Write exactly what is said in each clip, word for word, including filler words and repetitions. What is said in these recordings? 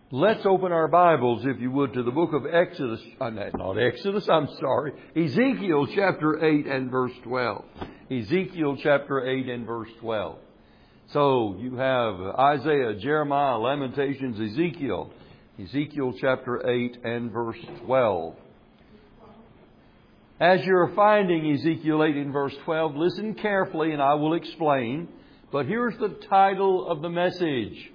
Let's open our Bibles, if you would, to the book of Exodus. Uh, not Exodus, I'm sorry. Ezekiel chapter eight and verse twelve. Ezekiel chapter eight and verse twelve. So you have Isaiah, Jeremiah, Lamentations, Ezekiel. Ezekiel chapter eight and verse twelve. As you're finding Ezekiel eight and verse twelve, listen carefully and I will explain. But here's the title of the message.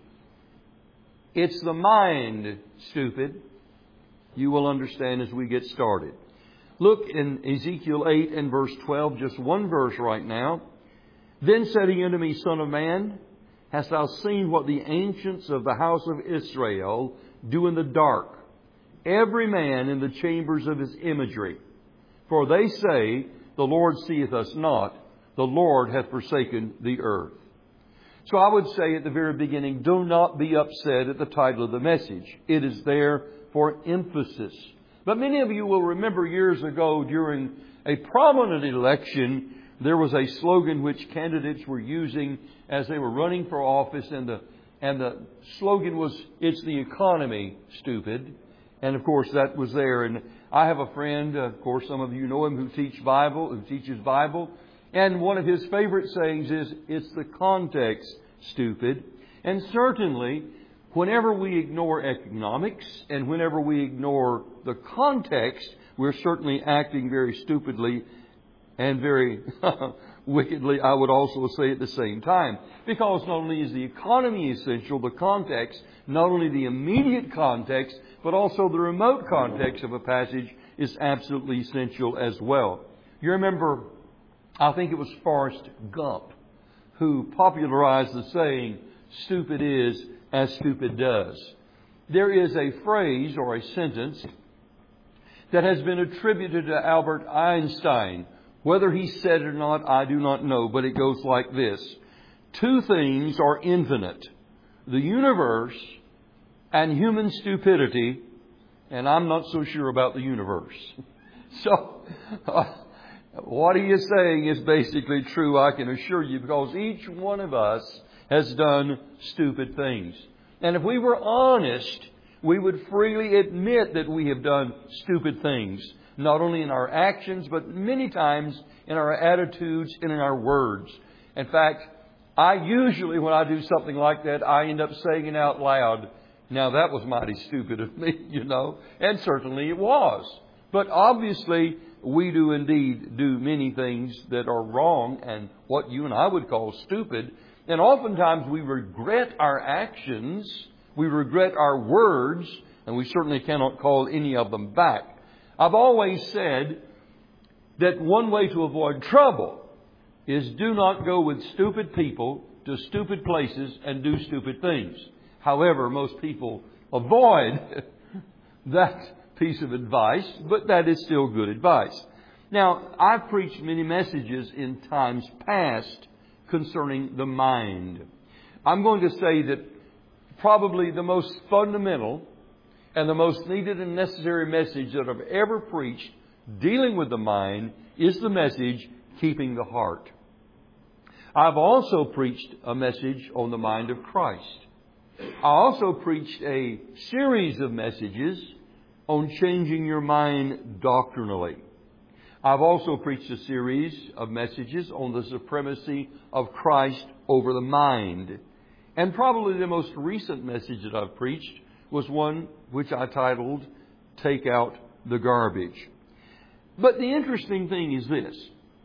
It's the mind, stupid. You will understand as we get started. Look in Ezekiel eight and verse twelve, just one verse right now. Then said he unto me, Son of man, hast thou seen what the ancients of the house of Israel do in the dark, every man in the chambers of his imagery? For they say, the Lord seeth us not, the Lord hath forsaken the earth. So I would say at the very beginning, do not be upset at the title of the message. It is there for emphasis. But many of you will remember years ago during a prominent election, there was a slogan which candidates were using as they were running for office. And the, and the slogan was, it's the economy, stupid. And of course that was there. And I have a friend, of course some of you know him, who teach Bible, who teaches Bible. And one of his favorite sayings is, it's the context, stupid. And certainly, whenever we ignore economics and whenever we ignore the context, we're certainly acting very stupidly and very wickedly, I would also say at the same time. Because not only is the economy essential, the context, not only the immediate context, but also the remote context of a passage is absolutely essential as well. You remember, I think it was Forrest Gump who popularized the saying, stupid is as stupid does. There is a phrase or a sentence that has been attributed to Albert Einstein. Whether he said it or not, I do not know, but it goes like this. Two things are infinite: the universe and human stupidity, and I'm not so sure about the universe. So, uh, what he is saying is basically true, I can assure you, because each one of us has done stupid things. And if we were honest, we would freely admit that we have done stupid things, not only in our actions, but many times in our attitudes and in our words. In fact, I usually, when I do something like that, I end up saying it out loud. Now, that was mighty stupid of me, you know, and certainly it was. But obviously, we do indeed do many things that are wrong and what you and I would call stupid. And oftentimes we regret our actions, we regret our words, and we certainly cannot call any of them back. I've always said that one way to avoid trouble is do not go with stupid people to stupid places and do stupid things. However, most people avoid that piece of advice, but that is still good advice. Now, I've preached many messages in times past concerning the mind. I'm going to say that probably the most fundamental and the most needed and necessary message that I've ever preached dealing with the mind is the message, keeping the heart. I've also preached a message on the mind of Christ. I also preached a series of messages on changing your mind doctrinally. I've also preached a series of messages on the supremacy of Christ over the mind. And probably the most recent message that I've preached was one which I titled, Take Out the Garbage. But the interesting thing is this.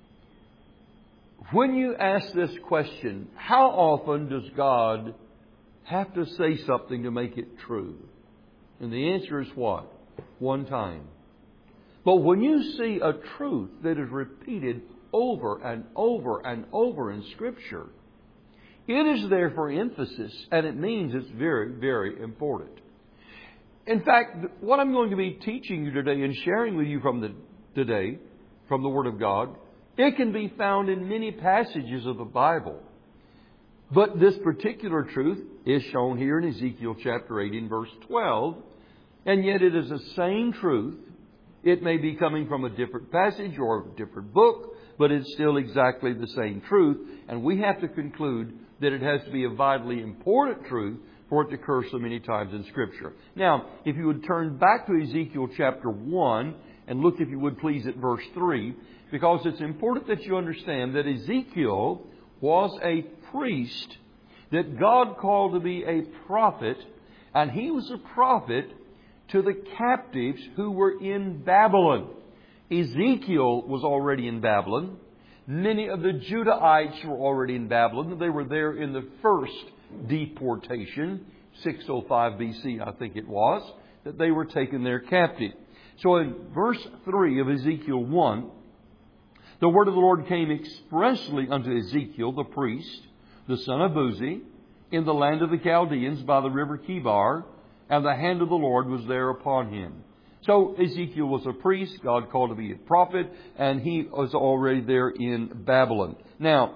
When you ask this question, how often does God have to say something to make it true? And the answer is what? One time. But when you see a truth that is repeated over and over and over in Scripture, it is there for emphasis, and it means it's very, very important. In fact, what I'm going to be teaching you today and sharing with you from the today, from the Word of God, it can be found in many passages of the Bible. But this particular truth is shown here in Ezekiel chapter eight in verse twelve. And yet it is the same truth. It may be coming from a different passage or a different book, but it's still exactly the same truth. And we have to conclude that it has to be a vitally important truth for it to occur so many times in Scripture. Now, if you would turn back to Ezekiel chapter one and look, if you would please, at verse three, because it's important that you understand that Ezekiel was a priest that God called to be a prophet, and he was a prophet to the captives who were in Babylon. Ezekiel was already in Babylon. Many of the Judahites were already in Babylon. They were there in the first deportation, six oh five B C, I think it was, that they were taken there captive. So in verse three of Ezekiel one, the word of the Lord came expressly unto Ezekiel the priest, the son of Buzi, in the land of the Chaldeans by the river Chebar, and the hand of the Lord was there upon him. So Ezekiel was a priest, God called to be a prophet, and he was already there in Babylon. Now,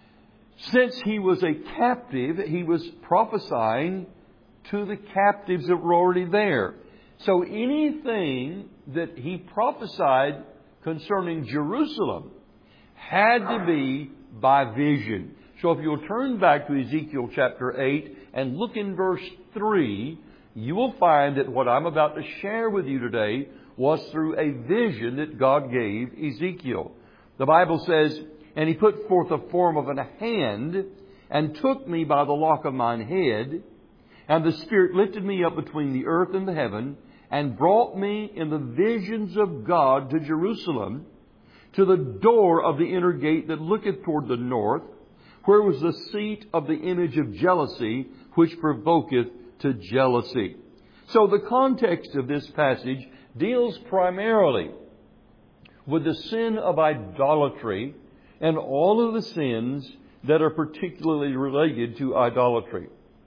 since he was a captive, he was prophesying to the captives that were already there. So anything that he prophesied concerning Jerusalem had to be by vision. So if you'll turn back to Ezekiel chapter eight and look in verse three, you will find that what I'm about to share with you today was through a vision that God gave Ezekiel. The Bible says, "And he put forth the form of an hand, and took me by the lock of mine head, and the Spirit lifted me up between the earth and the heaven, and brought me in the visions of God to Jerusalem, to the door of the inner gate that looketh toward the north, where was the seat of the image of jealousy, which provoketh to jealousy." So the context of this passage deals primarily with the sin of idolatry and all of the sins that are particularly related to idolatry.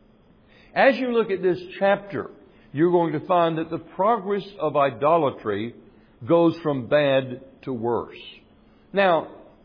As you look at this chapter, you're going to find that the progress of idolatry goes from bad to worse. Now,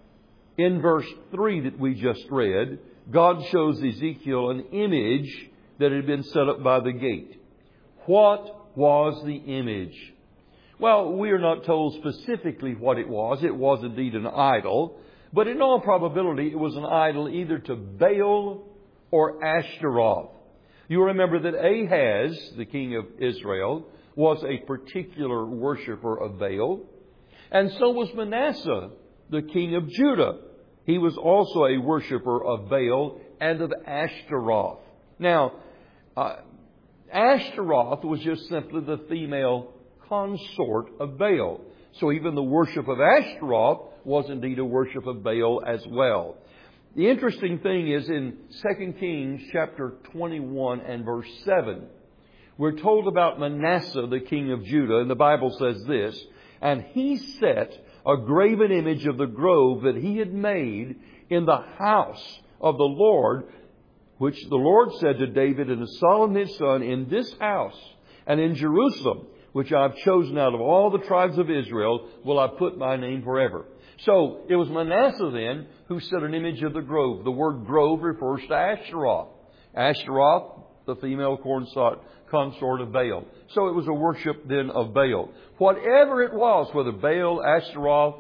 in verse three that we just read, God shows Ezekiel an image that had been set up by the gate. What was the image? Well, we are not told specifically what it was. It was indeed an idol, but in all probability it was an idol either to Baal or Ashtaroth. You remember that Ahaz, the king of Israel, was a particular worshiper of Baal, and so was Manasseh, the king of Judah. He was also a worshiper of Baal and of Ashtaroth. Now, uh, Ashtaroth was just simply the female consort of Baal. So even the worship of Ashtaroth was indeed a worship of Baal as well. The interesting thing is in Second Kings chapter twenty-one and verse seven, we're told about Manasseh, the king of Judah, and the Bible says this, "And he set a graven image of the grove that he had made in the house of the Lord, which the Lord said to David and to Solomon his son, In this house and in Jerusalem, which I have chosen out of all the tribes of Israel, will I put my name forever." So it was Manasseh then who set an image of the grove. The word grove refers to Ashtaroth. Ashtaroth, the female consort, consort of Baal. So it was a worship then of Baal. Whatever it was, whether Baal, Ashtaroth,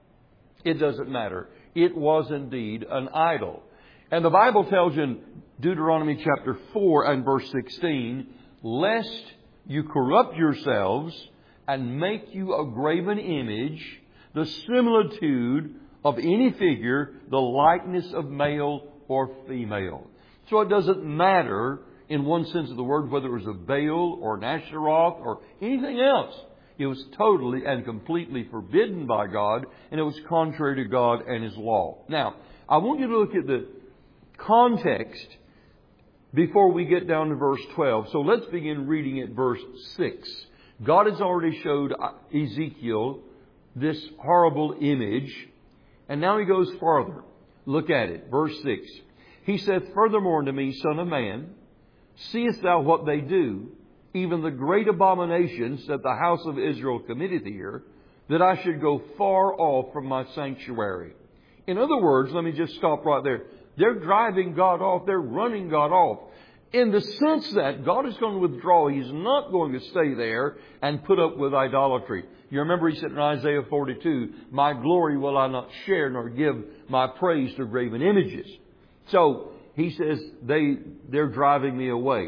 it doesn't matter. It was indeed an idol. And the Bible tells you in Deuteronomy chapter four and verse sixteen, "Lest you corrupt yourselves and make you a graven image, the similitude of any figure, the likeness of male or female." So it doesn't matter in one sense of the word whether it was a Baal or an Ashtaroth or anything else. It was totally and completely forbidden by God, and it was contrary to God and His law. Now, I want you to look at the context before we get down to verse twelve. So let's begin reading at verse six. God has already showed Ezekiel this horrible image, and now He goes farther. Look at it. Verse six. "He saith furthermore unto me, Son of man, seest thou what they do, even the great abominations that the house of Israel committeth here, that I should go far off from my sanctuary?" In other words, let me just stop right there. They're driving God off. They're running God off. In the sense that God is going to withdraw. He's not going to stay there and put up with idolatry. You remember He said in Isaiah forty-two, "My glory will I not share, nor give my praise to graven images." So He says they, they're driving me away.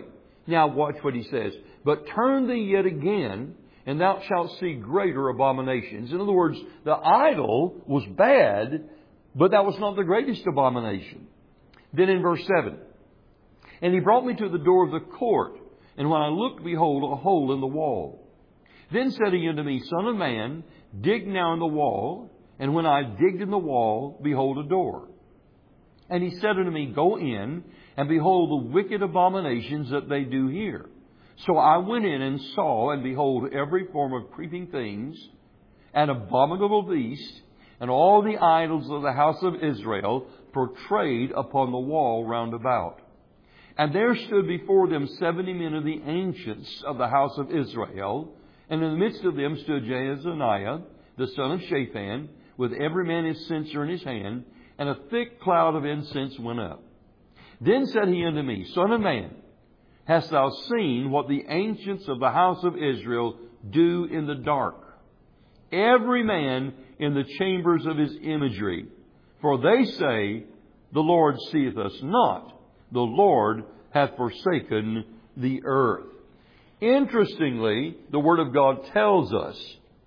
Now watch what he says. But turn thee yet again, and thou shalt see greater abominations. In other words, the idol was bad, but that was not the greatest abomination. Then in verse seven, and he brought me to the door of the court, and when I looked, behold, a hole in the wall. Then said he unto me, Son of man, dig now in the wall. And when I digged in the wall, behold, a door. And he said unto me, Go in, and behold the wicked abominations that they do here. So I went in and saw, and behold, every form of creeping things, and abominable beast, and all the idols of the house of Israel portrayed upon the wall round about. And there stood before them seventy men of the ancients of the house of Israel, and in the midst of them stood Jaazaniah, the son of Shaphan, with every man his censer in his hand, and a thick cloud of incense went up. Then said he unto me, Son of man, hast thou seen what the ancients of the house of Israel do in the dark? Every man in the chambers of his imagery. For they say, The Lord seeth us not. The Lord hath forsaken the earth. Interestingly, the Word of God tells us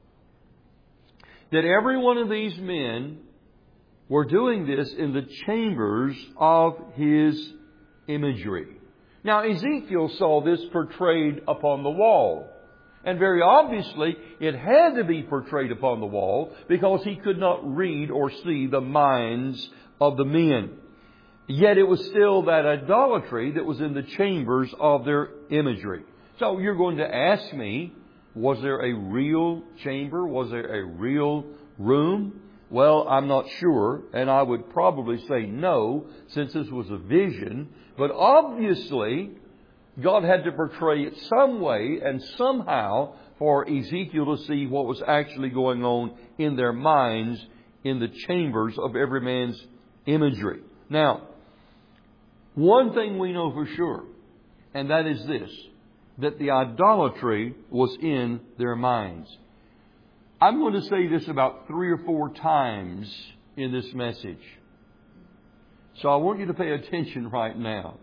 that every one of these men were doing this in the chambers of his imagery. Now, Ezekiel saw this portrayed upon the wall. And very obviously, it had to be portrayed upon the wall because he could not read or see the minds of the men. Yet it was still that idolatry that was in the chambers of their imagery. So you're going to ask me, was there a real chamber? Was there a real room? Well, I'm not sure, and I would probably say no, since this was a vision. But obviously, God had to portray it some way and somehow for Ezekiel to see what was actually going on in their minds in the chambers of every man's imagery. Now, one thing we know for sure, and that is this, that the idolatry was in their minds. I'm going to say this about three or four times in this message. So I want you to pay attention right now.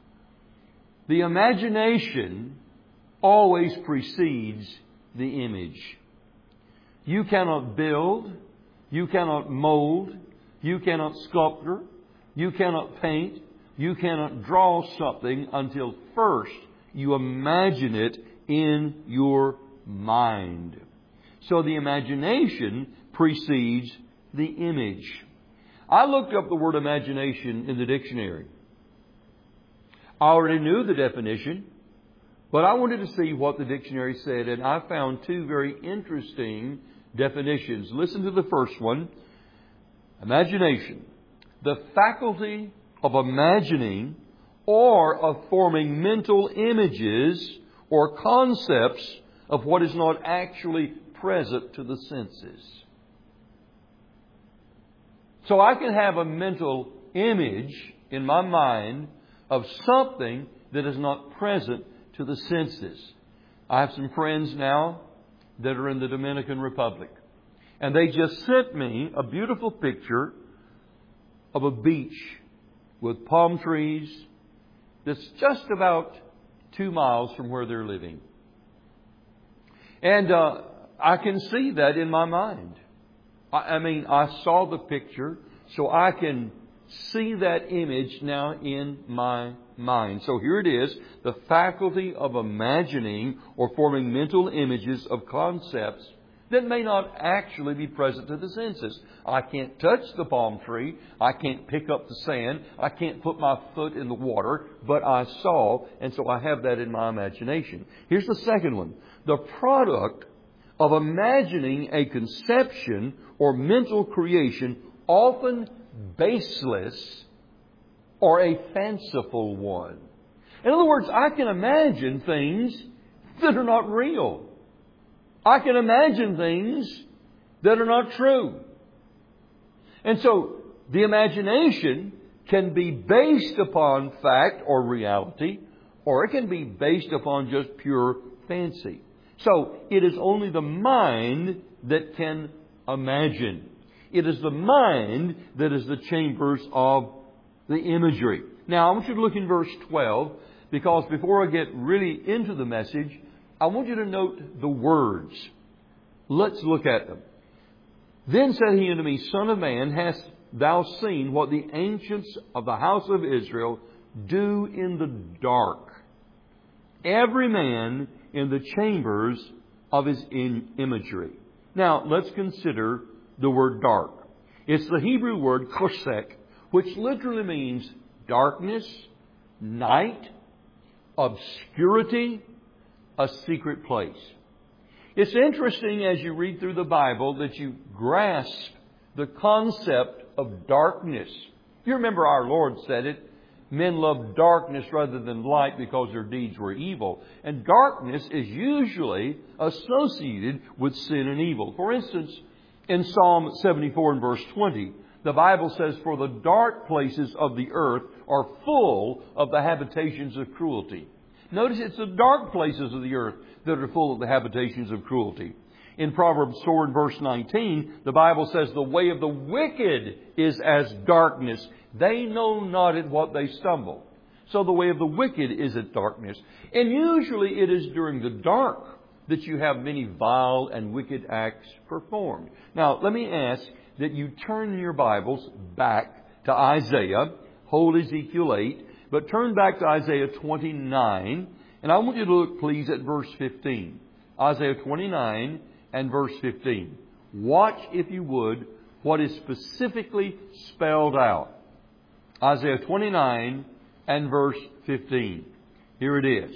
The imagination always precedes the image. You cannot build, you cannot mold, you cannot sculpture, you cannot paint, you cannot draw something until first you imagine it in your mind. So the imagination precedes the image. I looked up the word imagination in the dictionary. I already knew the definition, but I wanted to see what the dictionary said, and I found two very interesting definitions. Listen to the first one. Imagination. The faculty of imagining or of forming mental images or concepts of what is not actually present to the senses. So I can have a mental image in my mind of something that is not present to the senses. I have some friends now that are in the Dominican Republic, and they just sent me a beautiful picture of a beach with palm trees that's just about two miles from where they're living. And uh, I can see that in my mind. I, I mean, I saw the picture, so I can see that image now in my mind. So here it is, the faculty of imagining or forming mental images of concepts that may not actually be present to the senses. I can't touch the palm tree. I can't pick up the sand. I can't put my foot in the water. But I saw, and so I have that in my imagination. Here's the second one. The product of imagining a conception or mental creation, often baseless or a fanciful one. In other words, I can imagine things that are not real. I can imagine things that are not true. And so the imagination can be based upon fact or reality, or it can be based upon just pure fancy. So it is only the mind that can imagine. It is the mind that is the chambers of the imagery. Now I want you to look in verse twelve. because before I get really into the message, I want you to note the words. Let's look at them. Then said he unto me, Son of man, hast thou seen what the ancients of the house of Israel do in the dark? Every man in the chambers of his in imagery. Now, let's consider the word dark. It's the Hebrew word kosek, which literally means darkness, night, obscurity, a secret place. It's interesting as you read through the Bible that you grasp the concept of darkness. You remember our Lord said it, men love darkness rather than light because their deeds were evil. And darkness is usually associated with sin and evil. For instance, in Psalm seventy-four and verse twenty, the Bible says, For the dark places of the earth are full of the habitations of cruelty. Notice it's the dark places of the earth that are full of the habitations of cruelty. In Proverbs four and verse nineteen, the Bible says, The way of the wicked is as darkness. They know not at what they stumble. So the way of the wicked is as darkness. And usually it is during the dark that you have many vile and wicked acts performed. Now, let me ask that you turn your Bibles back to Isaiah. Hold Ezekiel eight. But turn back to Isaiah twenty-nine. And I want you to look, please, at verse fifteen. Isaiah twenty-nine and verse fifteen. Watch, if you would, what is specifically spelled out. Isaiah twenty-nine and verse fifteen. Here it is.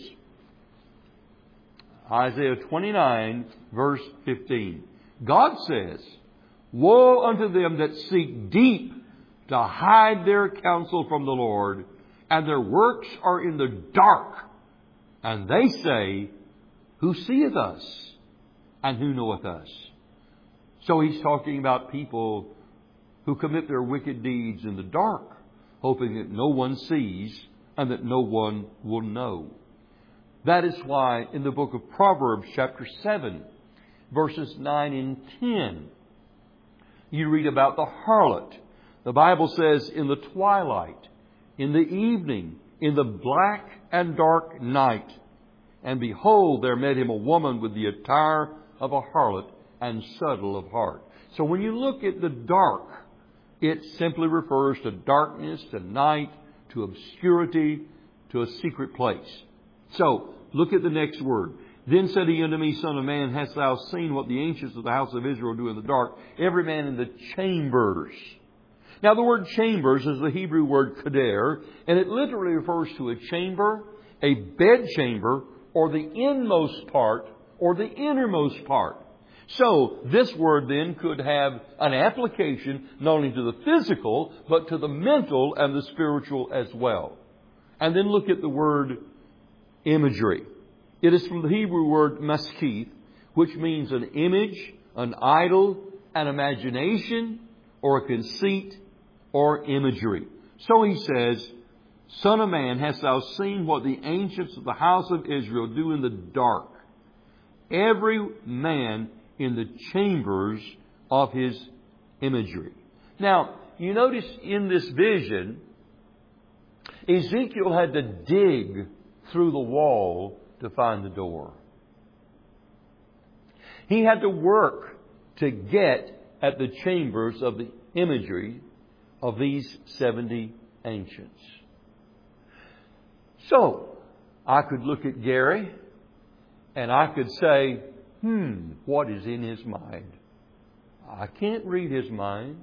Isaiah twenty-nine, verse fifteen. God says, Woe unto them that seek deep to hide their counsel from the Lord, and their works are in the dark. And they say, Who seeth us? And who knoweth us? So he's talking about people who commit their wicked deeds in the dark, hoping that no one sees and that no one will know. That is why in the book of Proverbs, chapter seven, verses nine and ten, you read about the harlot. The Bible says, In the twilight, in the evening, in the black and dark night, and behold, there met him a woman with the attire of a harlot and subtle of heart. So when you look at the dark, it simply refers to darkness, to night, to obscurity, to a secret place. So, look at the next word. Then said he unto me, Son of man, hast thou seen what the ancients of the house of Israel do in the dark? Every man in the chambers. Now, the word chambers is the Hebrew word kader, and it literally refers to a chamber, a bed chamber, or the inmost part, or the innermost part. So, this word then could have an application not only to the physical, but to the mental and the spiritual as well. And then look at the word imagery. It is from the Hebrew word maskith, which means an image, an idol, an imagination, or a conceit, or imagery. So he says, Son of man, hast thou seen what the ancients of the house of Israel do in the dark? Every man in the chambers of his imagery. Now, you notice in this vision, Ezekiel had to dig through the wall to find the door. He had to work to get at the chambers of the imagery of these seventy ancients. So, I could look at Gary and I could say, hmm, what is in his mind? I can't read his mind.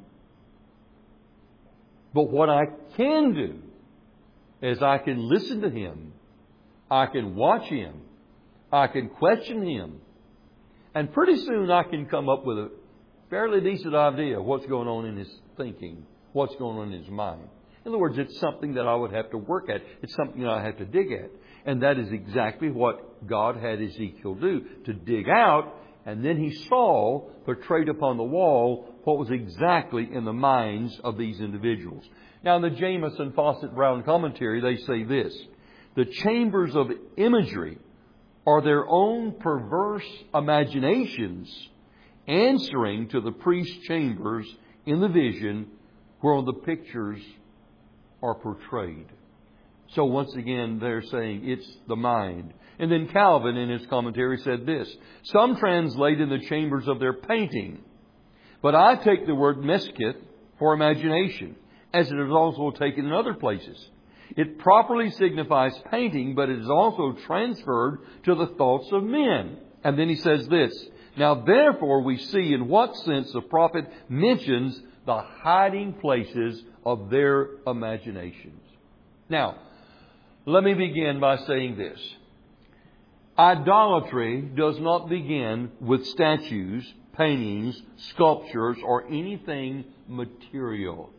But what I can do is I can listen to him. I can watch him. I can question him. And pretty soon I can come up with a fairly decent idea of what's going on in his thinking, what's going on in his mind. In other words, it's something that I would have to work at. It's something that I have to dig at. And that is exactly what God had Ezekiel do, to dig out. And then he saw, portrayed upon the wall, what was exactly in the minds of these individuals. Now, in the Jamieson Fawcett Brown commentary, they say this: the chambers of imagery are their own perverse imaginations answering to the priest's chambers in the vision whereon the pictures are portrayed. So once again, they're saying it's the mind. And then Calvin, in his commentary, said this: some translate in the chambers of their painting, but I take the word meskith for imagination, as it is also taken in other places. It properly signifies painting, but it is also transferred to the thoughts of men. And then he says this: now therefore we see in what sense the prophet mentions the hiding places of their imaginations. Now, let me begin by saying this. Idolatry does not begin with statues, paintings, sculptures, or anything material.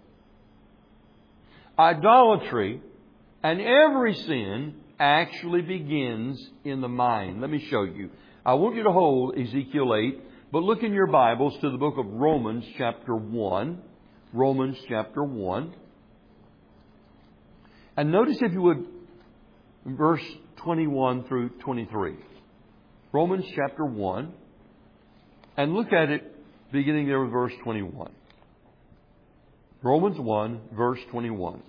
Idolatry and every sin actually begins in the mind. Let me show you. I want you to hold Ezekiel eight, but look in your Bibles to the book of Romans chapter one. Romans chapter one. And notice, if you would, verse twenty-one through twenty-three. Romans chapter one. And look at it beginning there with verse twenty-one. Romans one, verse twenty-one.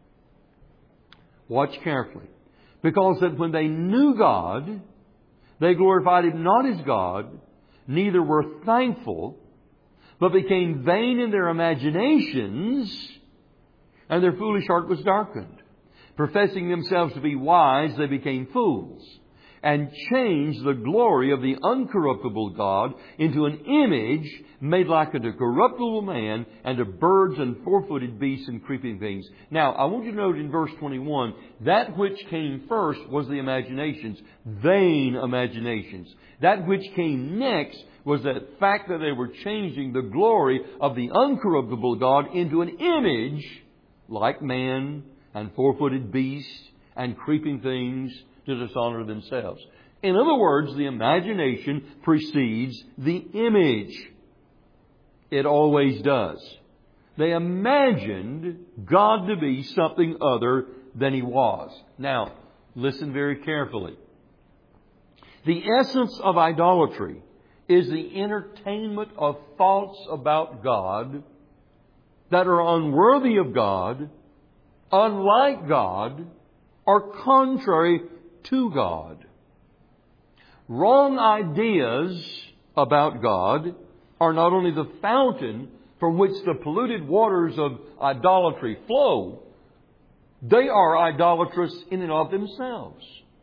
Watch carefully. Because that when they knew God, they glorified Him not as God, neither were thankful, but became vain in their imaginations, and their foolish heart was darkened. Professing themselves to be wise, they became fools, and changed the glory of the uncorruptible God into an image made like unto corruptible man, and to birds and four-footed beasts and creeping things. Now, I want you to note in verse twenty-one, that which came first was the imaginations, vain imaginations. That which came next was the fact that they were changing the glory of the uncorruptible God into an image like man and four-footed beasts and creeping things to dishonor themselves. In other words, the imagination precedes the image. It always does. They imagined God to be something other than He was. Now, listen very carefully. The essence of idolatry is the entertainment of thoughts about God that are unworthy of God, unlike God, or contrary to God. Wrong ideas about God are not only the fountain from which the polluted waters of idolatry flow, they are idolatrous in and of themselves.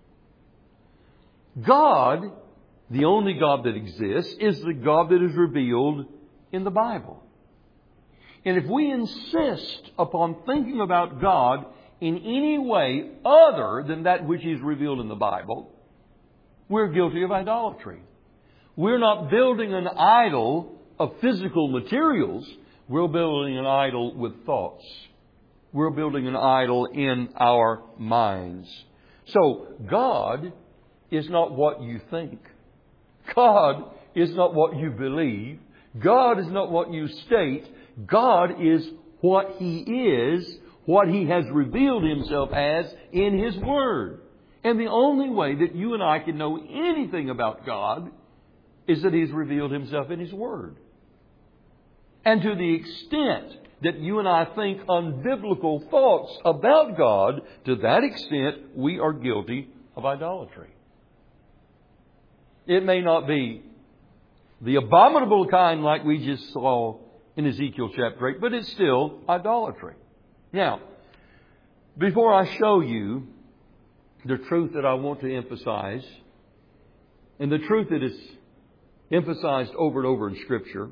God, the only God that exists, is the God that is revealed in the Bible. And if we insist upon thinking about God in any way other than that which is revealed in the Bible, we're guilty of idolatry. We're not building an idol of physical materials. We're building an idol with thoughts. We're building an idol in our minds. So God is not what you think. God is not what you believe. God is not what you state. God is what He is, what He has revealed Himself as in His Word. And the only way that you and I can know anything about God is that He's revealed Himself in His Word. And to the extent that you and I think unbiblical thoughts about God, to that extent we are guilty of idolatry. It may not be the abominable kind like we just saw in Ezekiel chapter eight, but it's still idolatry. Now, before I show you the truth that I want to emphasize, and the truth that is emphasized over and over in Scripture,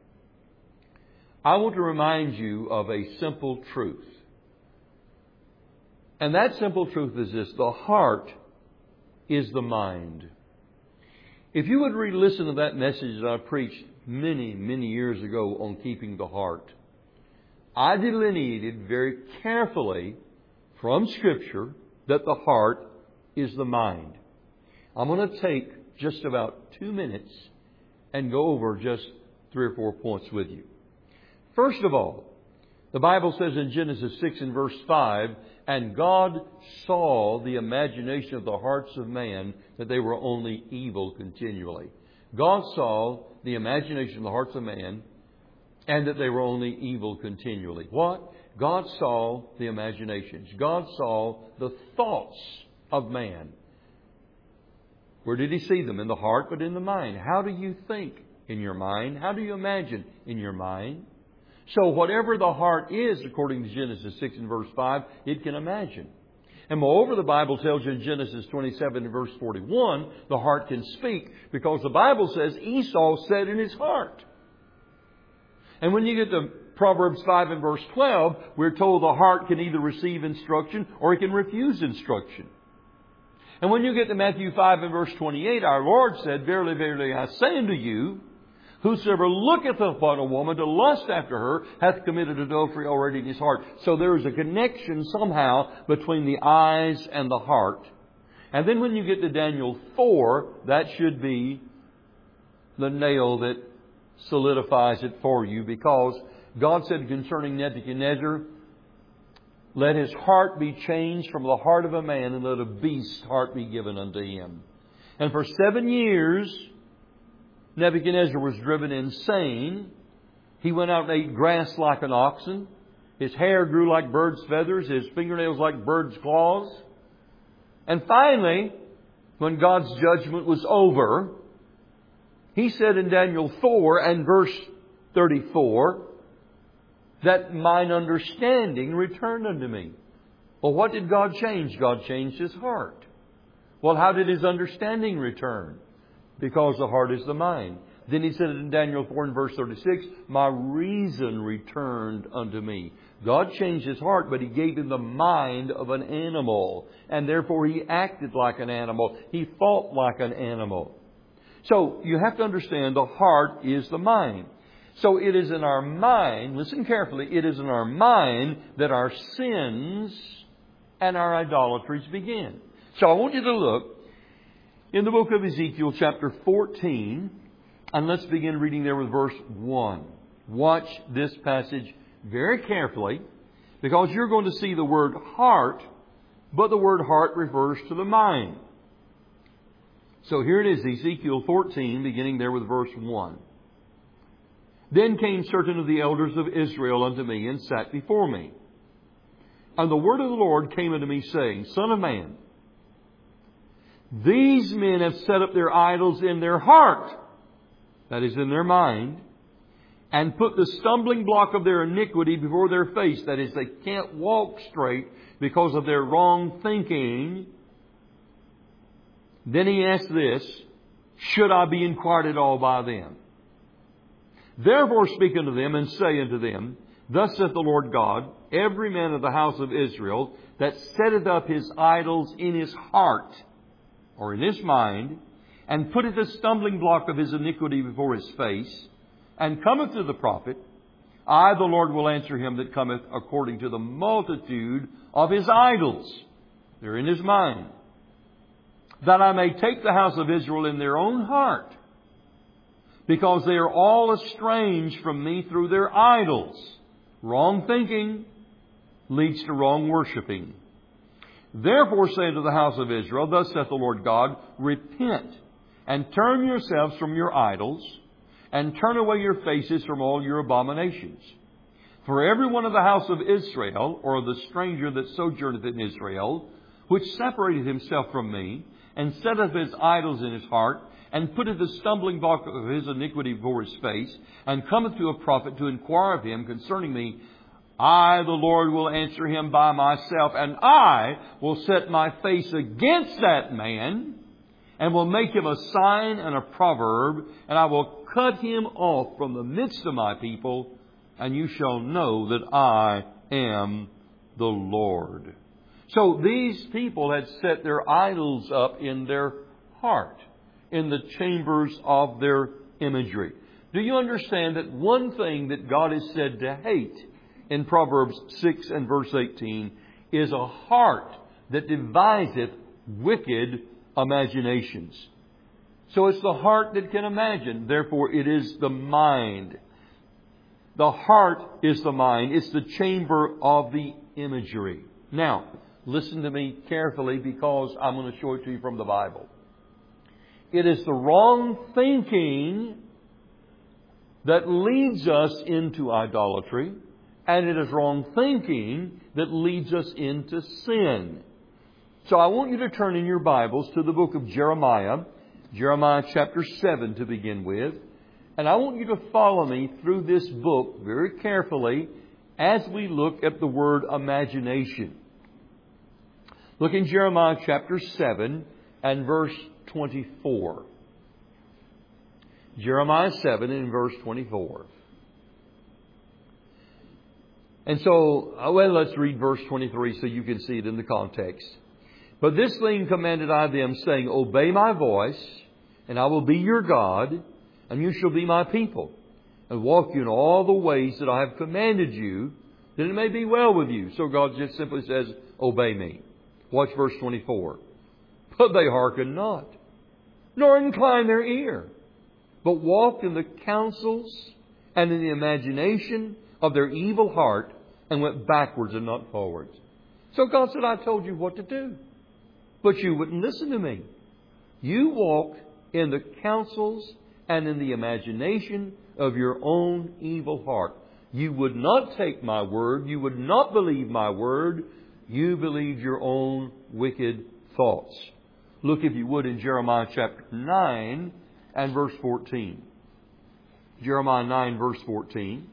I want to remind you of a simple truth. And that simple truth is this: the heart is the mind. If you would re-listen to that message that I preached many, many years ago on keeping the heart, I delineated very carefully from Scripture that the heart is the mind. I'm going to take just about two minutes and go over just three or four points with you. First of all, the Bible says in Genesis six and verse five, and God saw the imagination of the hearts of man, that they were only evil continually. God saw the imagination of the hearts of man, and that they were only evil continually. What? God saw the imaginations. God saw the thoughts of man. Where did He see them? In the heart, but in the mind. How do you think in your mind? How do you imagine in your mind? So whatever the heart is, according to Genesis six and verse five, it can imagine. And moreover, the Bible tells you in Genesis twenty-seven and verse forty-one, the heart can speak, because the Bible says Esau said in his heart. And when you get to Proverbs five and verse twelve, we're told the heart can either receive instruction or it can refuse instruction. And when you get to Matthew five and verse twenty-eight, our Lord said, Verily, verily, I say unto you, whosoever looketh upon a woman to lust after her hath committed adultery already in his heart. So there is a connection somehow between the eyes and the heart. And then when you get to Daniel four, that should be the nail that solidifies it for you, because God said concerning Nebuchadnezzar, let his heart be changed from the heart of a man, and let a beast's heart be given unto him. And for seven years, Nebuchadnezzar was driven insane. He went out and ate grass like an oxen. His hair grew like bird's feathers, his fingernails like bird's claws. And finally, when God's judgment was over, He said in Daniel four and verse thirty-four, that mine understanding returned unto me. Well, what did God change? God changed his heart. Well, how did his understanding return? Because the heart is the mind. Then he said in Daniel four and verse thirty-six, my reason returned unto me. God changed his heart, but He gave him the mind of an animal. And therefore he acted like an animal. He thought like an animal. So you have to understand the heart is the mind. So it is in our mind, listen carefully, it is in our mind that our sins and our idolatries begin. So I want you to look in the book of Ezekiel chapter fourteen, and let's begin reading there with verse one. Watch this passage very carefully, because you're going to see the word heart, but the word heart refers to the mind. So here it is, Ezekiel fourteen, beginning there with verse one. Then came certain of the elders of Israel unto me, and sat before me. And the word of the Lord came unto me, saying, Son of man, these men have set up their idols in their heart, that is, in their mind, and put the stumbling block of their iniquity before their face, that is, they can't walk straight because of their wrong thinking. Then he asked this, should I be inquired at all by them? Therefore speak unto them, and say unto them, Thus saith the Lord God, every man of the house of Israel that setteth up his idols in his heart, or in his mind, and putteth a stumbling block of his iniquity before his face, and cometh to the prophet, I, the Lord, will answer him that cometh according to the multitude of his idols. They're in his mind. That I may take the house of Israel in their own heart, because they are all estranged from me through their idols. Wrong thinking leads to wrong worshiping. Therefore say to the house of Israel, Thus saith the Lord God, Repent, and turn yourselves from your idols, and turn away your faces from all your abominations. For every one of the house of Israel, or the stranger that sojourneth in Israel, which separated himself from me, and setteth his idols in his heart, and putteth the stumbling block of his iniquity before his face, and cometh to a prophet to inquire of him concerning me, I, the Lord, will answer him by myself, and I will set my face against that man, and will make him a sign and a proverb, and I will cut him off from the midst of my people, and you shall know that I am the Lord. So these people had set their idols up in their heart, in the chambers of their imagery. Do you understand that one thing that God is said to hate in Proverbs six and verse eighteen is a heart that deviseth wicked imaginations? So it's the heart that can imagine. Therefore, it is the mind. The heart is the mind. It's the chamber of the imagery. Now, listen to me carefully, because I'm going to show it to you from the Bible. It is the wrong thinking that leads us into idolatry. And it is wrong thinking that leads us into sin. So I want you to turn in your Bibles to the book of Jeremiah, Jeremiah chapter seven to begin with. And I want you to follow me through this book very carefully as we look at the word imagination. Look in Jeremiah chapter seven and verse twenty-four. Jeremiah seven and verse twenty-four. And so, well, let's read verse twenty-three so you can see it in the context. But this thing commanded I them, saying, Obey my voice, and I will be your God, and you shall be my people, and walk you in all the ways that I have commanded you, that it may be well with you. So God just simply says, Obey me. Watch verse twenty-four. But they hearken not, nor incline their ear, but walk in the counsels and in the imagination of their evil heart, and went backwards and not forwards. So God said, I told you what to do, but you wouldn't listen to me. You walk in the counsels and in the imagination of your own evil heart. You would not take my word. You would not believe my word. You believed your own wicked thoughts. Look, if you would, in Jeremiah chapter nine and verse fourteen. Jeremiah nine, verse fourteen.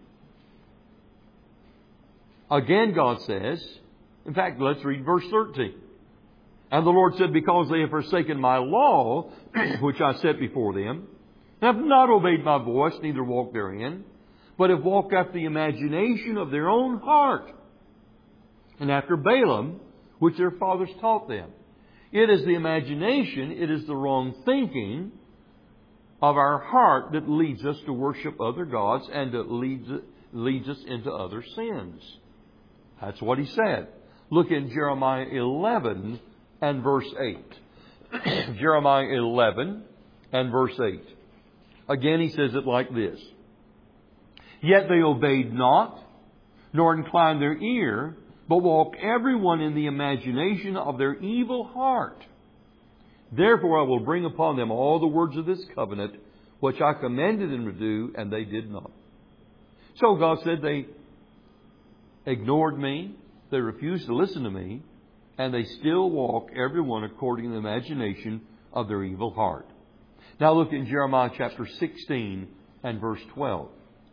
Again, God says, in fact, let's read verse thirteen. And the Lord said, because they have forsaken my law, which I set before them, and have not obeyed my voice, neither walked therein, but have walked after the imagination of their own heart, and after Balaam, which their fathers taught them. It is the imagination, it is the wrong thinking of our heart that leads us to worship other gods and that leads, leads us into other sins. That's what he said. Look in Jeremiah eleven and verse eight. Jeremiah eleven and verse eight. Again, he says it like this. Yet they obeyed not, nor inclined their ear, but walked every one in the imagination of their evil heart. Therefore I will bring upon them all the words of this covenant, which I commanded them to do, and they did not. So God said they ignored me, they refused to listen to me, and they still walk every one according to the imagination of their evil heart. Now look in Jeremiah chapter sixteen and verse twelve.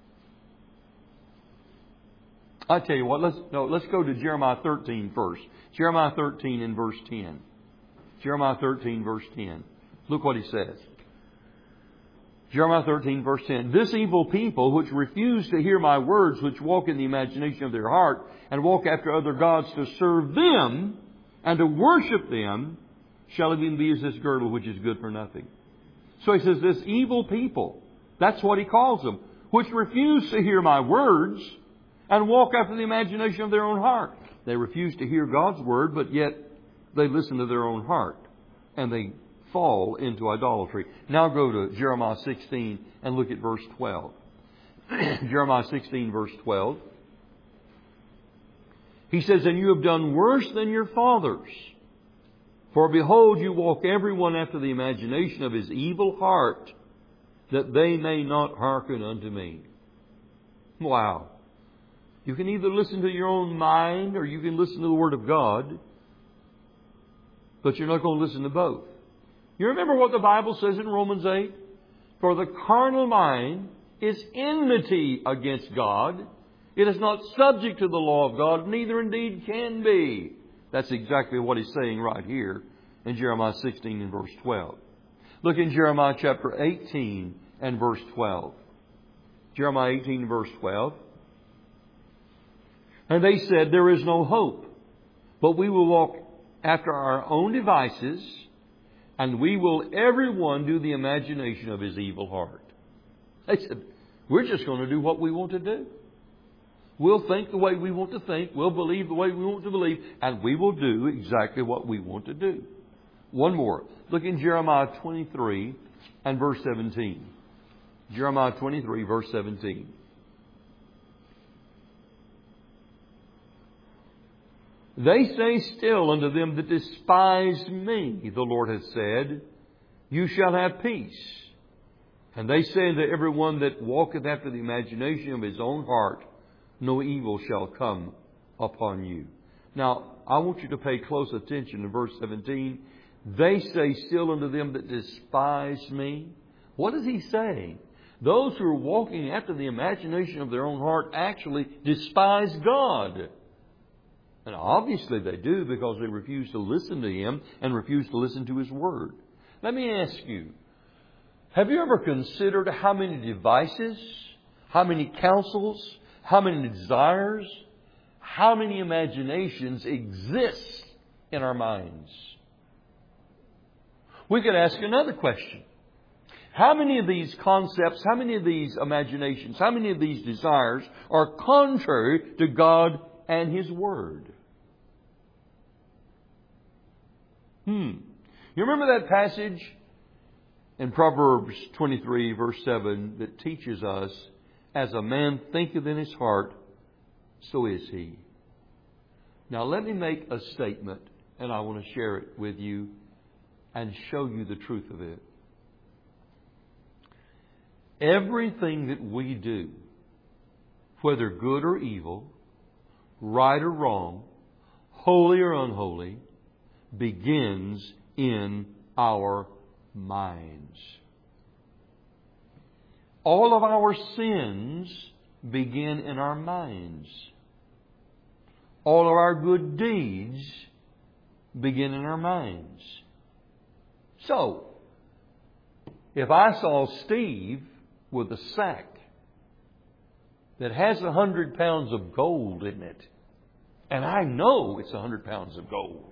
I tell you what, let's no, let's go to Jeremiah thirteen first. Jeremiah thirteen and verse ten. Jeremiah thirteen, verse ten. Look what he says. Jeremiah thirteen, verse ten. This evil people, which refuse to hear my words, which walk in the imagination of their heart, and walk after other gods to serve them, and to worship them, shall even be as this girdle, which is good for nothing. So he says, this evil people, that's what he calls them, which refuse to hear my words, and walk after the imagination of their own heart. They refuse to hear God's word, but yet they listen to their own heart, and they fall into idolatry. Now go to Jeremiah sixteen and look at verse twelve. Jeremiah sixteen, verse twelve. He says, and you have done worse than your fathers. For behold, you walk every one after the imagination of his evil heart, that they may not hearken unto me. Wow. You can either listen to your own mind or you can listen to the Word of God, but you're not going to listen to both. You remember what the Bible says in Romans eight? For the carnal mind is enmity against God. It is not subject to the law of God, neither indeed can be. That's exactly what he's saying right here in Jeremiah sixteen and verse twelve. Look in Jeremiah chapter eighteen and verse twelve. Jeremiah eighteen and verse twelve. And they said, there is no hope, but we will walk after our own devices, and we will every one do the imagination of his evil heart. They said, we're just going to do what we want to do. We'll think the way we want to think. We'll believe the way we want to believe. And we will do exactly what we want to do. One more. Look in Jeremiah twenty-three and verse seventeen. Jeremiah twenty-three, verse seventeen. They say still unto them that despise me, the Lord hath said, you shall have peace. And they say unto every one that walketh after the imagination of his own heart, no evil shall come upon you. Now, I want you to pay close attention to verse seventeen. They say still unto them that despise me. What is he saying? Those who are walking after the imagination of their own heart actually despise God. And obviously they do, because they refuse to listen to Him and refuse to listen to His Word. Let me ask you, have you ever considered how many devices, how many counsels, how many desires, how many imaginations exist in our minds? We could ask another question. How many of these concepts, how many of these imaginations, how many of these desires are contrary to God and His Word? Hmm. You remember that passage in Proverbs twenty-three, verse seven, that teaches us, as a man thinketh in his heart, so is he. Now let me make a statement, and I want to share it with you and show you the truth of it. Everything that we do, whether good or evil, right or wrong, holy or unholy, begins in our minds. All of our sins begin in our minds. All of our good deeds begin in our minds. So, if I saw Steve with a sack that has a hundred pounds of gold in it, and I know it's a hundred pounds of gold,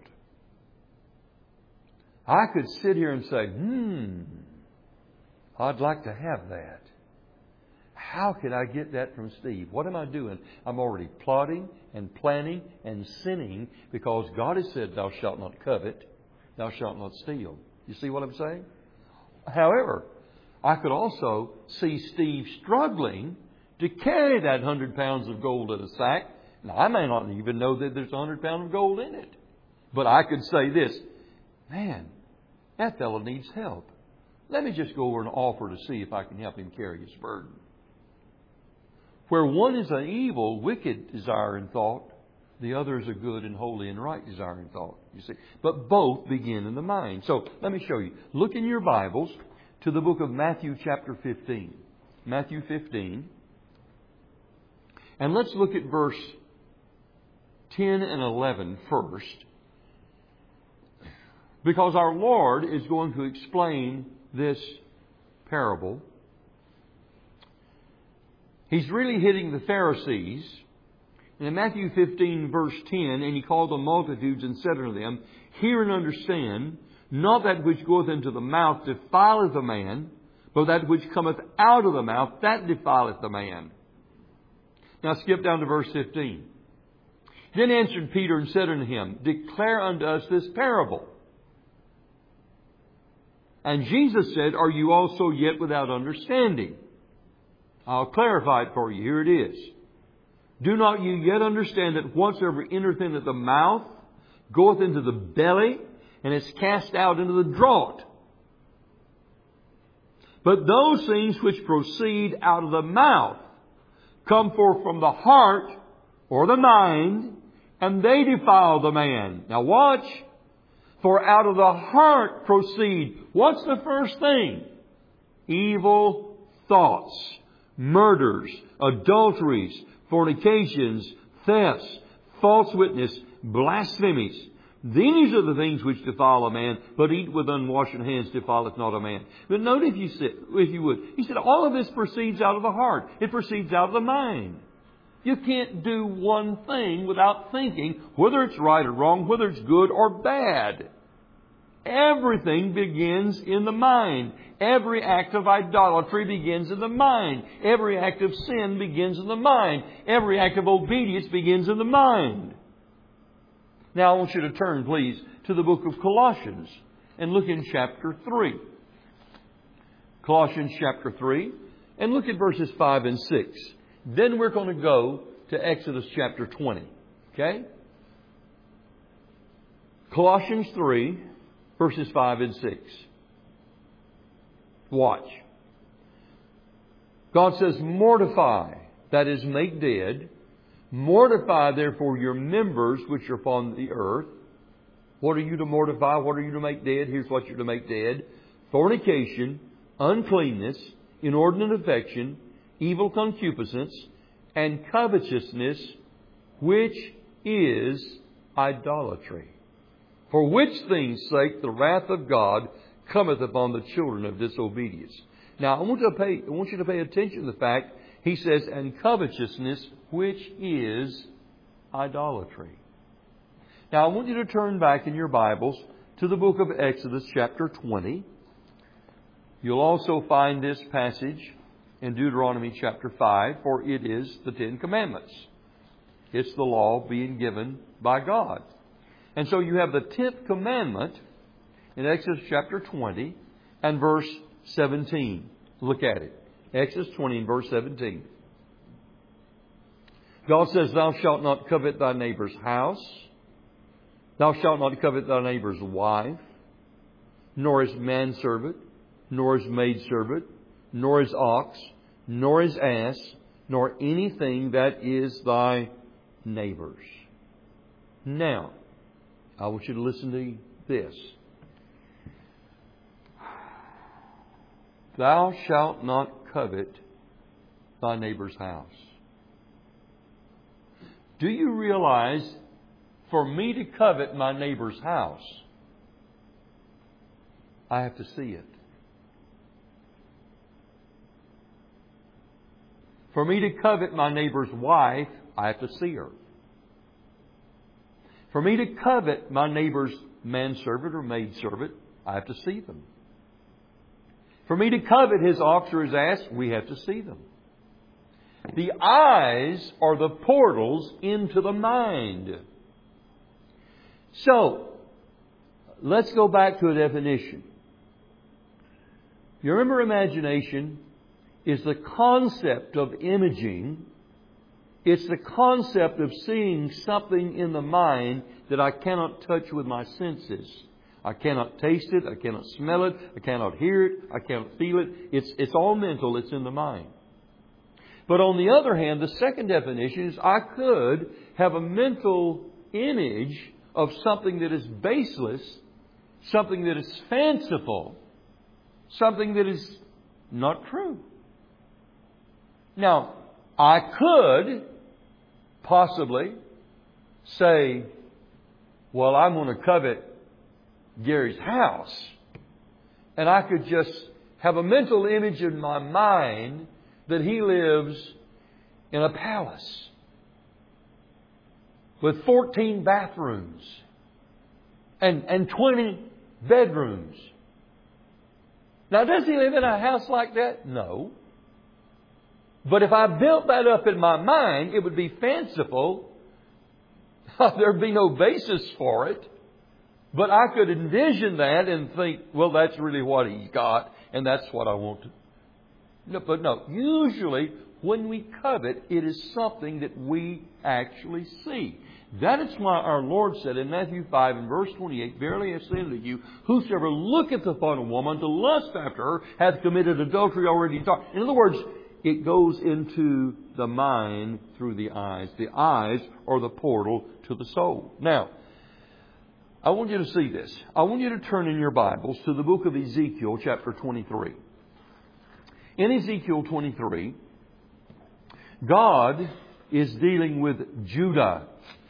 I could sit here and say, hmm, I'd like to have that. How can I get that from Steve? What am I doing? I'm already plotting and planning and sinning, because God has said, thou shalt not covet, thou shalt not steal. You see what I'm saying? However, I could also see Steve struggling to carry that hundred pounds of gold in a sack. Now, I may not even know that there's a hundred pounds of gold in it. But I could say this, man, that fellow needs help. Let me just go over and offer to see if I can help him carry his burden. Where one is an evil, wicked desire and thought, the other is a good and holy and right desire and thought. You see, but both begin in the mind. So let me show you. Look in your Bibles to the book of Matthew chapter fifteen. Matthew fifteen. And let's look at verse ten and eleven first, because our Lord is going to explain this parable. He's really hitting the Pharisees. And in Matthew fifteen, verse ten, and He called the multitudes and said unto them, hear and understand, not that which goeth into the mouth defileth a man, but that which cometh out of the mouth, that defileth the man. Now skip down to verse fifteen. Then answered Peter and said unto him, declare unto us this parable. And Jesus said, are you also yet without understanding? I'll clarify it for you. Here it is. Do not you yet understand that whatsoever entereth into the mouth goeth into the belly, and is cast out into the draught? But those things which proceed out of the mouth come forth from the heart, or the mind, and they defile the man. Now watch. For out of the heart proceed. What's the first thing? Evil thoughts, murders, adulteries, fornications, thefts, false witness, blasphemies. These are the things which defile a man, but eat with unwashed hands defileth not a man. But note, if you sit, if you would, he said all of this proceeds out of the heart. It proceeds out of the mind. You can't do one thing without thinking whether it's right or wrong, whether it's good or bad. Everything begins in the mind. Every act of idolatry begins in the mind. Every act of sin begins in the mind. Every act of obedience begins in the mind. Now I want you to turn, please, to the book of Colossians and look in chapter three. Colossians chapter three, and look at verses five and six. Then we're going to go to Exodus chapter twenty. Okay? Colossians three, verses five and six. Watch. God says, mortify, that is, make dead, Mortify therefore your members which are upon the earth. What are you to mortify? What are you to make dead? Here's what you're to make dead. Fornication, uncleanness, inordinate affection, evil concupiscence, and covetousness, which is idolatry. For which things' sake the wrath of God cometh upon the children of disobedience. Now, I want, to pay, I want you to pay attention to the fact, he says, and covetousness, which is idolatry. Now, I want you to turn back in your Bibles to the book of Exodus, chapter twenty. You'll also find this passage in Deuteronomy chapter five, for it is the Ten Commandments. It's the law being given by God. And so you have the tenth commandment in Exodus chapter twenty and verse seventeen. Look at it. Exodus twenty and verse seventeen. God says, Thou shalt not covet thy neighbor's house. Thou shalt not covet thy neighbor's wife, nor his manservant, nor his maidservant, nor his ox, nor his ass, nor anything that is thy neighbor's. Now, I want you to listen to this. Thou shalt not covet thy neighbor's house. Do you realize, for me to covet my neighbor's house, I have to see it. For me to covet my neighbor's wife, I have to see her. For me to covet my neighbor's manservant or maidservant, I have to see them. For me to covet his ox or his ass, we have to see them. The eyes are the portals into the mind. So, let's go back to a definition. You remember, imagination is the concept of imaging. It's the concept of seeing something in the mind that I cannot touch with my senses. I cannot taste it. I cannot smell it. I cannot hear it. I cannot feel it. It's, it's all mental. It's in the mind. But on the other hand, the second definition is I could have a mental image of something that is baseless, something that is fanciful, something that is not true. Now, I could possibly say, well, I'm going to covet Gary's house. And I could just have a mental image in my mind that he lives in a palace with fourteen bathrooms and, and twenty bedrooms. Now, does he live in a house like that? No. But if I built that up in my mind, it would be fanciful. There'd be no basis for it. But I could envision that and think, well, that's really what he's got, and that's what I want to. No, but no, usually when we covet, it is something that we actually see. That is why our Lord said in Matthew five and verse twenty-eight, Verily I say unto you, whosoever looketh upon a woman to lust after her hath committed adultery already in his heart. In other words, it goes into the mind through the eyes. The eyes are the portal to the soul. Now, I want you to see this. I want you to turn in your Bibles to the book of Ezekiel, chapter twenty-three. In Ezekiel twenty-three, God is dealing with Judah.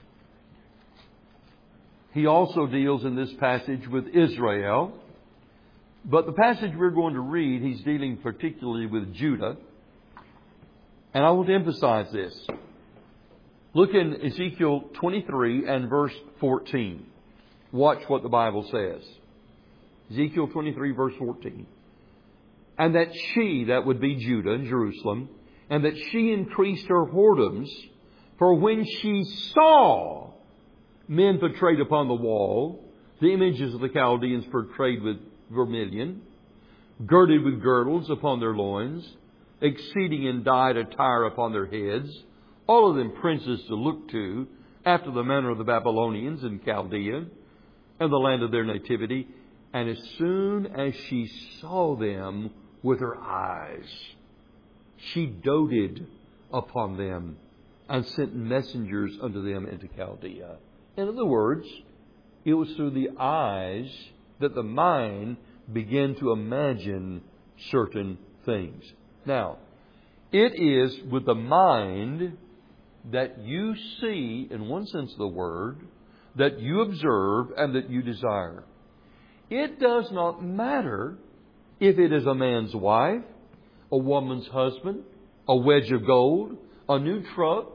He also deals in this passage with Israel. But the passage we're going to read, He's dealing particularly with Judah. And I want to emphasize this. Look in Ezekiel twenty-three and verse fourteen. Watch what the Bible says. Ezekiel twenty-three, verse fourteen. And that she, that would be Judah and Jerusalem, and that she increased her whoredoms, for when she saw men portrayed upon the wall, the images of the Chaldeans portrayed with vermilion, girded with girdles upon their loins, exceeding in dyed attire upon their heads, all of them princes to look to, after the manner of the Babylonians and Chaldea, and the land of their nativity. And as soon as she saw them with her eyes, she doted upon them and sent messengers unto them into Chaldea. In other words, it was through the eyes that the mind began to imagine certain things. Now, it is with the mind that you see, in one sense of the word, that you observe and that you desire. It does not matter if it is a man's wife, a woman's husband, a wedge of gold, a new truck,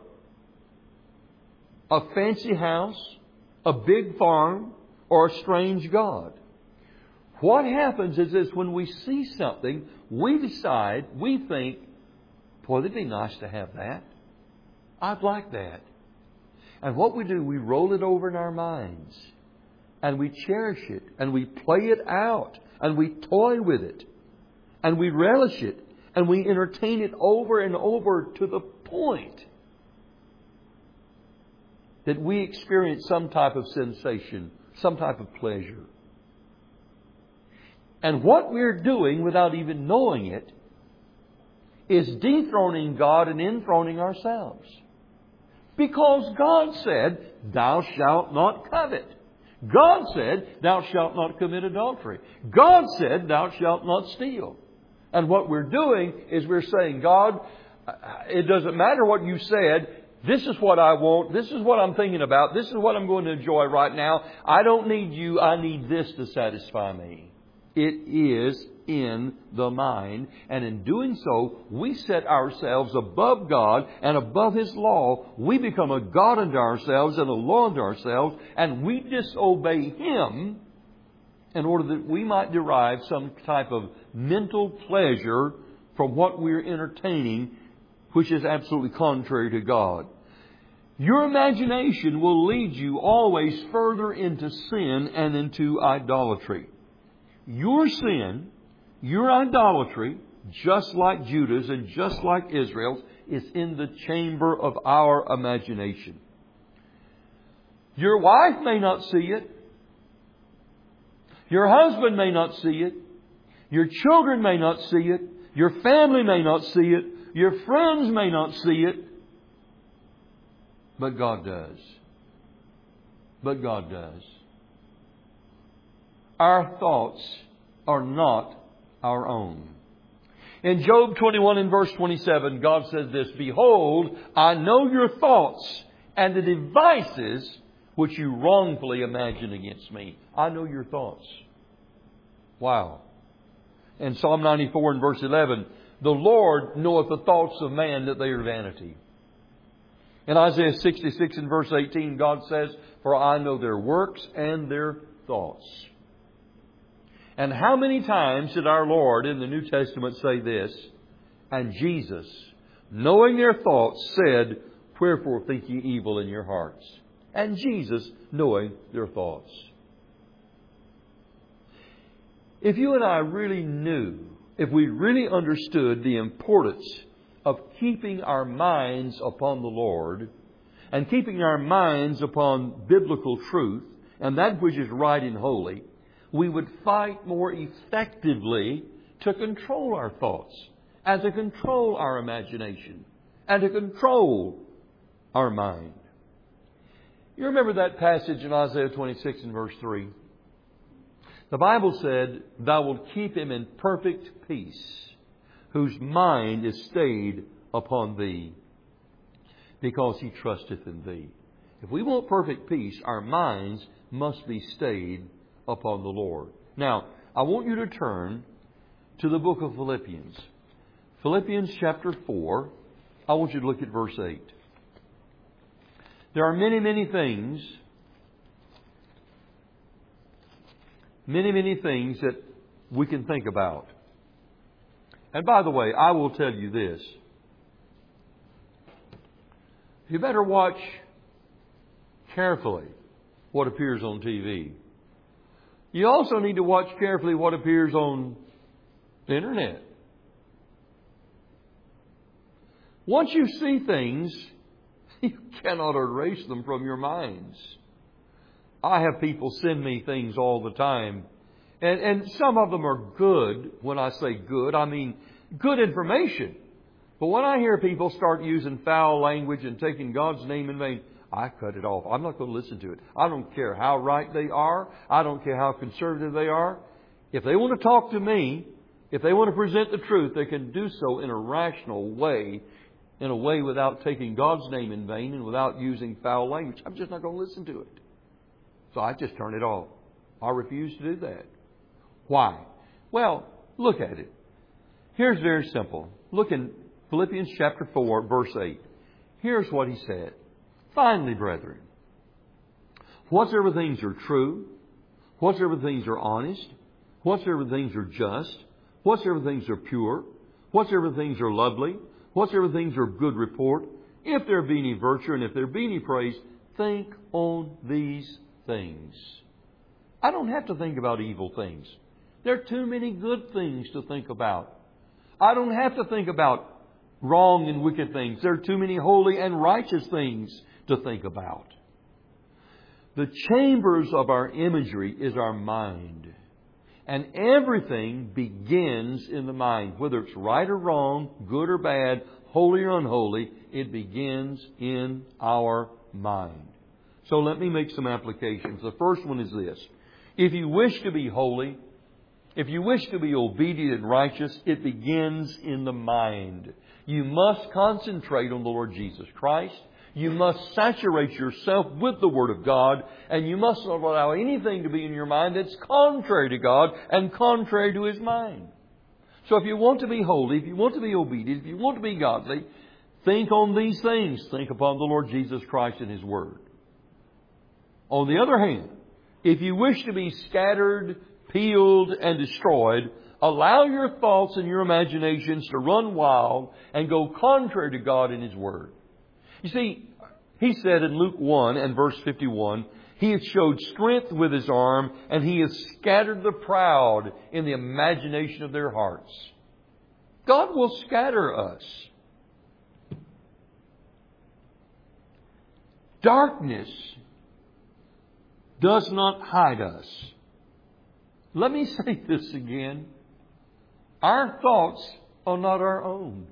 a fancy house, a big farm, or a strange god. What happens is this: when we see something, we decide, we think, boy, it'd be nice to have that. I'd like that. And what we do, we roll it over in our minds. And we cherish it. And we play it out. And we toy with it. And we relish it. And we entertain it over and over to the point that we experience some type of sensation, some type of pleasure. And what we're doing without even knowing it is dethroning God and enthroning ourselves. Because God said, thou shalt not covet. God said, thou shalt not commit adultery. God said, thou shalt not steal. And what we're doing is we're saying, God, it doesn't matter what you said. This is what I want. This is what I'm thinking about. This is what I'm going to enjoy right now. I don't need you. I need this to satisfy me. It is in the mind. And in doing so, we set ourselves above God and above His law. We become a God unto ourselves and a law unto ourselves. And we disobey Him in order that we might derive some type of mental pleasure from what we're entertaining, which is absolutely contrary to God. Your imagination will lead you always further into sin and into idolatry. Your sin, your idolatry, just like Judah's and just like Israel's, is in the chamber of our imagination. Your wife may not see it. Your husband may not see it. Your children may not see it. Your family may not see it. Your friends may not see it. But God does. But God does. Our thoughts are not our own. In Job twenty-one and verse twenty-seven, God says this, behold, I know your thoughts and the devices which you wrongfully imagine against me. I know your thoughts. Wow. In Psalm ninety-four and verse eleven, the Lord knoweth the thoughts of man, that they are vanity. In Isaiah sixty-six and verse eighteen, God says, for I know their works and their thoughts. And how many times did our Lord in the New Testament say this? And Jesus, knowing their thoughts, said, wherefore think ye evil in your hearts? And Jesus, knowing their thoughts. If you and I really knew, if we really understood the importance of keeping our minds upon the Lord and keeping our minds upon biblical truth and that which is right and holy, we would fight more effectively to control our thoughts and to control our imagination and to control our mind. You remember that passage in Isaiah twenty-six and verse three? The Bible said, thou wilt keep him in perfect peace, whose mind is stayed upon thee, because he trusteth in thee. If we want perfect peace, our minds must be stayed upon the Lord. Now, I want you to turn to the book of Philippians. Philippians chapter four. I want you to look at verse eight. There are many, many things, many, many things that we can think about. And by the way, I will tell you this. You better watch carefully what appears on T V. You also need to watch carefully what appears on the internet. Once you see things, you cannot erase them from your minds. I have people send me things all the time. And, and some of them are good. When I say good, I mean good information. But when I hear people start using foul language and taking God's name in vain, I cut it off. I'm not going to listen to it. I don't care how right they are. I don't care how conservative they are. If they want to talk to me, if they want to present the truth, they can do so in a rational way, in a way without taking God's name in vain and without using foul language. I'm just not going to listen to it. So I just turn it off. I refuse to do that. Why? Well, look at it. Here's very simple. Look in Philippians chapter four, verse eight. Here's what he said. Finally, brethren, whatsoever things are true, whatsoever things are honest, whatsoever things are just, whatsoever things are pure, whatsoever things are lovely, whatsoever things are of good report, if there be any virtue and if there be any praise, think on these things. I don't have to think about evil things. There are too many good things to think about. I don't have to think about wrong and wicked things. There are too many holy and righteous things to think about. The chambers of our imagery is our mind. And everything begins in the mind. Whether it's right or wrong, good or bad, holy or unholy, it begins in our mind. So let me make some applications. The first one is this. If you wish to be holy, if you wish to be obedient and righteous, it begins in the mind. You must concentrate on the Lord Jesus Christ. You must saturate yourself with the Word of God, and you must not allow anything to be in your mind that's contrary to God and contrary to His mind. So if you want to be holy, if you want to be obedient, if you want to be godly, think on these things. Think upon the Lord Jesus Christ and His Word. On the other hand, if you wish to be scattered, peeled, and destroyed, allow your thoughts and your imaginations to run wild and go contrary to God and His Word. You see, He said in Luke one and verse fifty-one, He has showed strength with His arm, and He has scattered the proud in the imagination of their hearts. God will scatter us. Darkness does not hide us. Let me say this again. Our thoughts are not our own.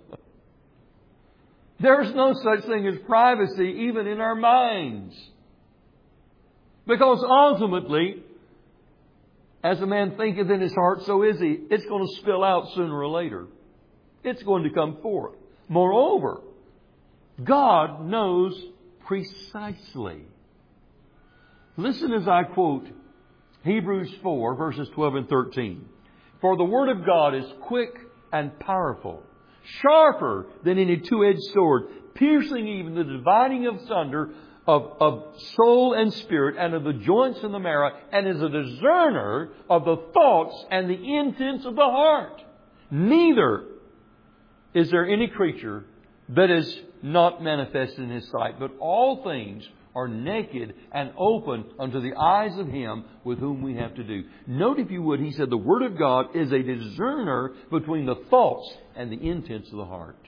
There's no such thing as privacy even in our minds. Because ultimately, as a man thinketh in his heart, so is he. It's going to spill out sooner or later. It's going to come forth. Moreover, God knows precisely. Listen as I quote Hebrews four, verses twelve and thirteen. For the Word of God is quick and powerful, sharper than any two-edged sword, piercing even the dividing of sunder of, of soul and spirit, and of the joints and the marrow, and is a discerner of the thoughts and the intents of the heart. Neither is there any creature that is not manifest in His sight, but all things are naked and open unto the eyes of Him with whom we have to do. Note, if you would, he said the Word of God is a discerner between the thoughts and the intents of the heart.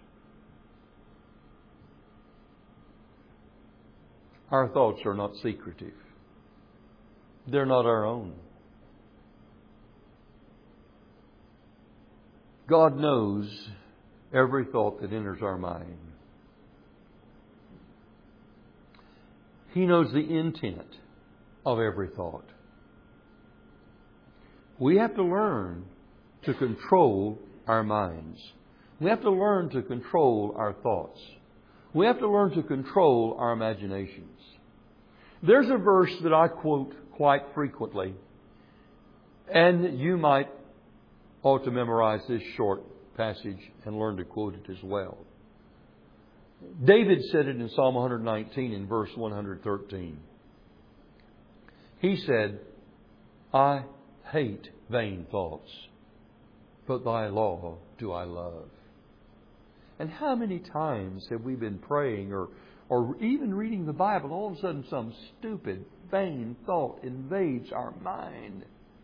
Our thoughts are not secretive. They're not our own. God knows every thought that enters our mind. He knows the intent of every thought. We have to learn to control our minds. We have to learn to control our thoughts. We have to learn to control our imaginations. There's a verse that I quote quite frequently, and you might ought to memorize this short passage and learn to quote it as well. David said it in Psalm one nineteen in verse one thirteen. He said, I hate vain thoughts, but Thy law do I love. And how many times have we been praying or, or even reading the Bible, all of a sudden some stupid, vain thought invades our mind.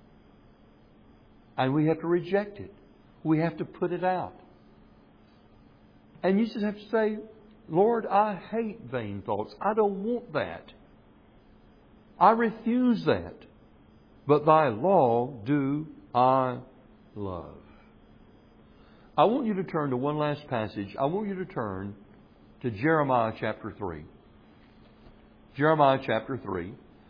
And we have to reject it. We have to put it out. And you just have to say, Lord, I hate vain thoughts. I don't want that. I refuse that. But Thy law do I love. I want you to turn to one last passage. I want you to turn to Jeremiah chapter three. Jeremiah chapter three.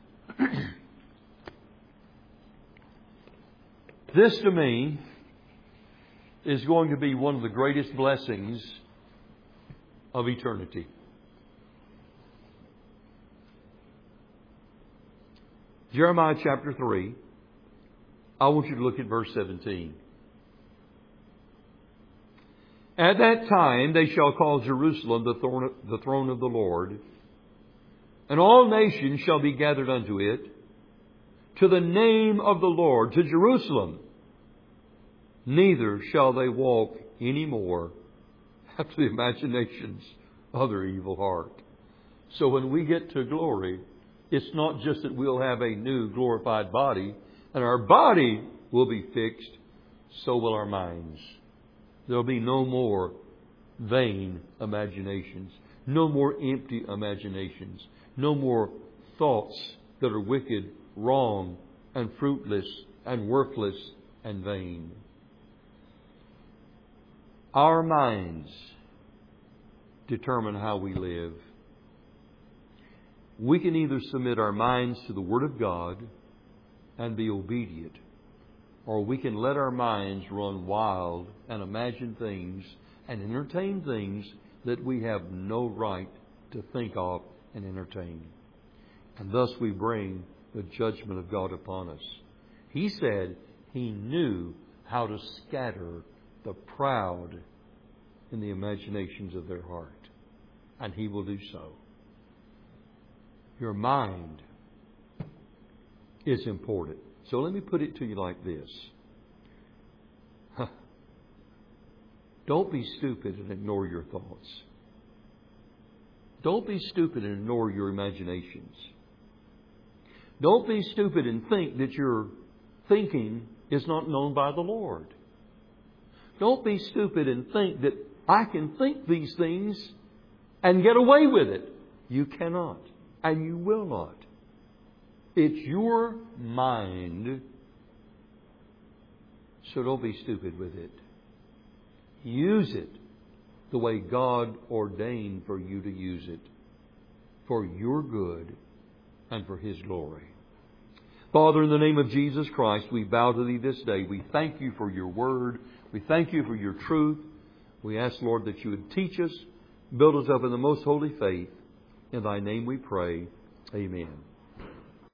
This to me is going to be one of the greatest blessings of eternity. Jeremiah chapter three. I want you to look at verse seventeen. At that time they shall call Jerusalem the throne, the throne of the Lord, and all nations shall be gathered unto it, to the name of the Lord, to Jerusalem. Neither shall they walk any more after the imaginations of their evil heart. So when we get to glory, it's not just that we'll have a new glorified body, and our body will be fixed, so will our minds. There'll be no more vain imaginations, no more empty imaginations, no more thoughts that are wicked, wrong, and fruitless, and worthless, and vain. Our minds determine how we live. We can either submit our minds to the Word of God and be obedient, or we can let our minds run wild and imagine things and entertain things that we have no right to think of and entertain. And thus we bring the judgment of God upon us. He said He knew how to scatter the proud in the imaginations of their heart. And He will do so. Your mind is important. So let me put it to you like this. Huh. Don't be stupid and ignore your thoughts. Don't be stupid and ignore your imaginations. Don't be stupid and think that your thinking is not known by the Lord. Don't be stupid and think that I can think these things and get away with it. You cannot, and you will not. It's your mind, so don't be stupid with it. Use it the way God ordained for you to use it, for your good and for His glory. Father, in the name of Jesus Christ, we bow to Thee this day. We thank You for Your Word. We thank You for Your truth. We ask, Lord, that You would teach us, build us up in the most holy faith. In Thy name we pray. Amen.